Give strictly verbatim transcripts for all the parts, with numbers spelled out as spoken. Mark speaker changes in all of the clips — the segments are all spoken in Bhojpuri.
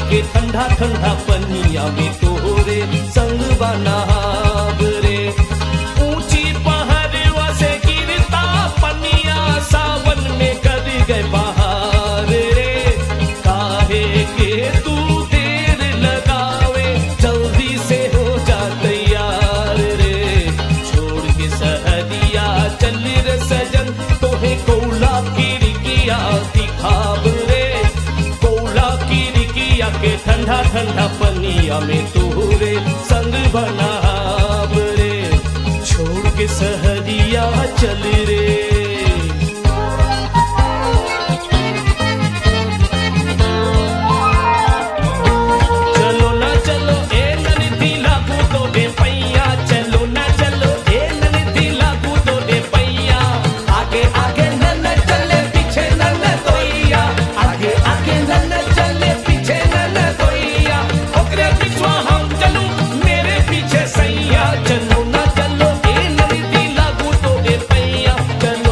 Speaker 1: के ठंडा ठंडा पनिया में तोरे संग बनाब रे। ऊंची पहाड़वा से गिरता पनिया सावन में कर गए बहार रे। काहे के तू देर लगावे जल्दी से हो जा तैयार रे। छोड़ के सहरिया चल रे सजन तोहे कोला की रिकिया दिखाब रे। कोला की रिकिया के ठंडा ठंडा पनिया में तोरे संग बनाब रे। छोड़ के सहरिया चल रे। चलो ना चलो ए ननदी लागू तो दे पैया। चलो ना चलो ए ननदी लागू तो दे पैया। आगे आगे नन चले पीछे नन तोइया। आगे आगे नन चले पीछे नन तोइया। ओकरे पिछवा हम चलू मेरे पीछे सैया। चलो ना चलो ए ननदी लागू तो दे पैया। चलो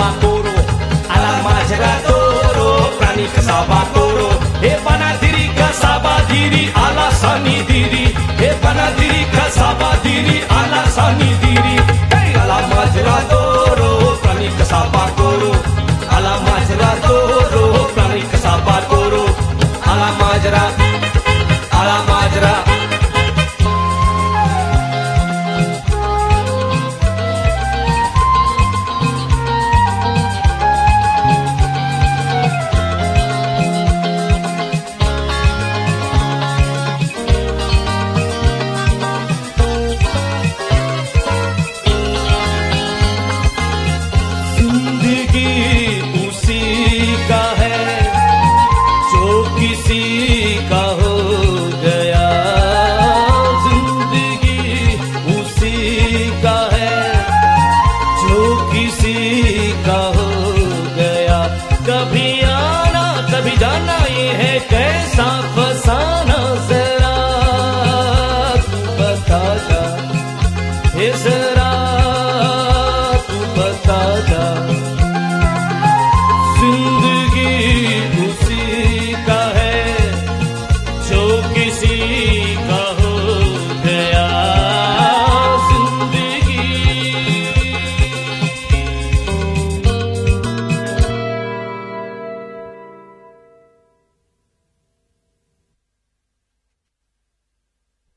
Speaker 1: bakoro, alam majra toro, prani kasabakoro. He bana diri kasaba diri, alasani diri. He bana diri kasaba diri, alasani diri. Hey, alam majra toro, prani kasabakoro, alam majra toro, prani kasabakoro, alam majra, alam majra.
Speaker 2: किसी का